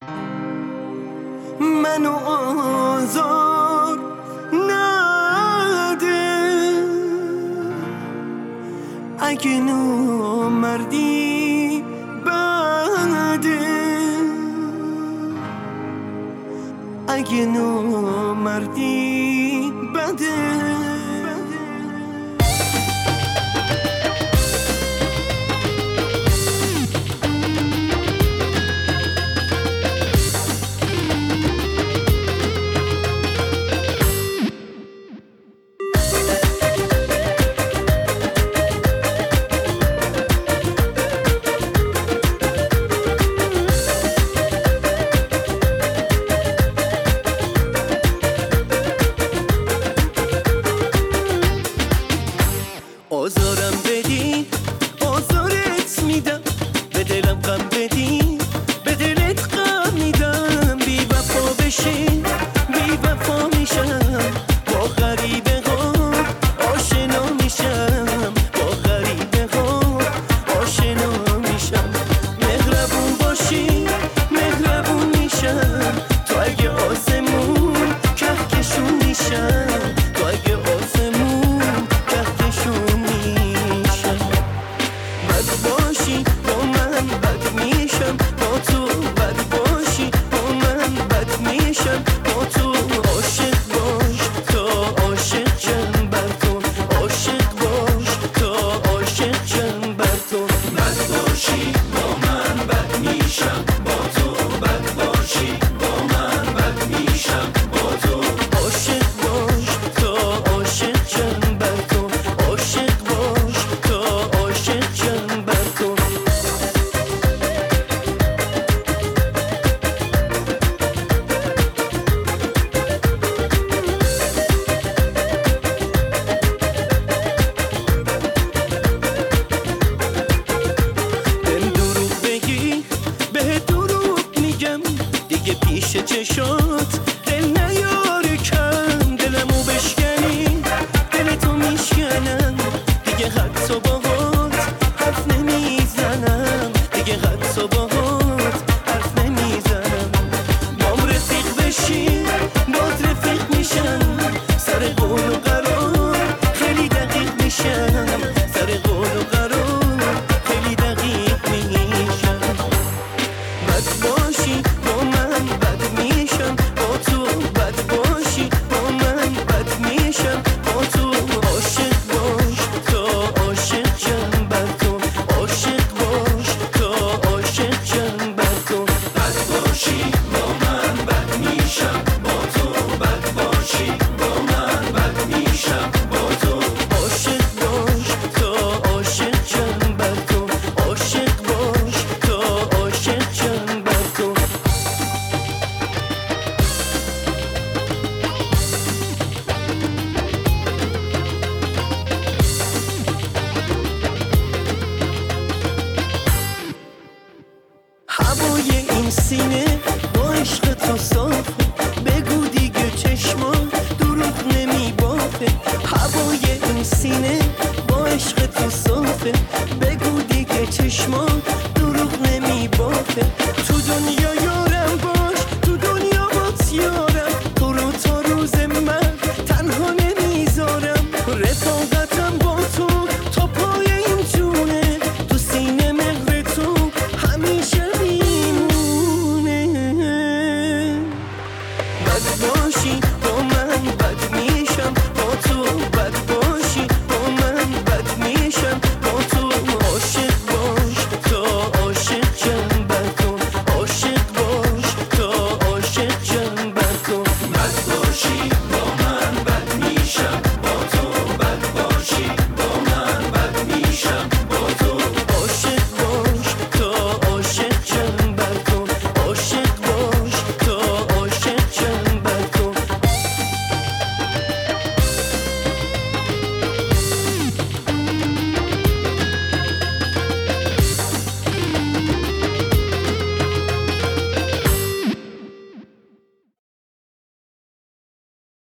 منو آزار نده، اگه نامردی بده، اگه نامردی بده. آزارم بدی آزارت میدم، به دلم غم بدی به دلت غم میدم. بی وفا بشی بی وفا میشم، با غریبه ها آشنا میشم، با غریبه ها آشنا میشم. مهربون باشی مهربون میشم، تو اگه آسمون کهکشون میشم، تو اگه آسمون کهکشون میشم. بد باشی با من بد میشم، با تو بد باشی با من بد میشم، با تو عاشق باش تا عاشق شم بر تو، عاشق باش تا عاشق شم بر تو. بد باشی با من بد میشم، با تو بد باشی با من بد میشم، با تو عاشق باش تا عاشق شم بر تو، عاشق باش تا عاشق شم بر تو. بهم دروغ بگی به دروغ میگم، دیگه پیش چشات دل نیاره کم. دلمو بشکنی دلتو میشکنم، دیگه حتی باهات حرف نمیزنم، دیگه حتی باهات حرف نمیزنم. بام رفیق بشی باد رفیق میشم، سر قول و قرار خیلی دقیق میشم، سر قول و قرار خیلی دقیق میشم. بد باشی با من بد میشم، با تو بد باشی با من بد میشم، با تو عاشق باش تا عاشق شم بر تو، عاشق باش تا عاشق شم بر تو. بد باشی با من بد میشم، با تو بد باشی با من بد میشم، با تو عاشق باش تا عاشق شم بر تو، عاشق باش تا عاشق شم بر تو. هوای این سینه با عشق تو صاف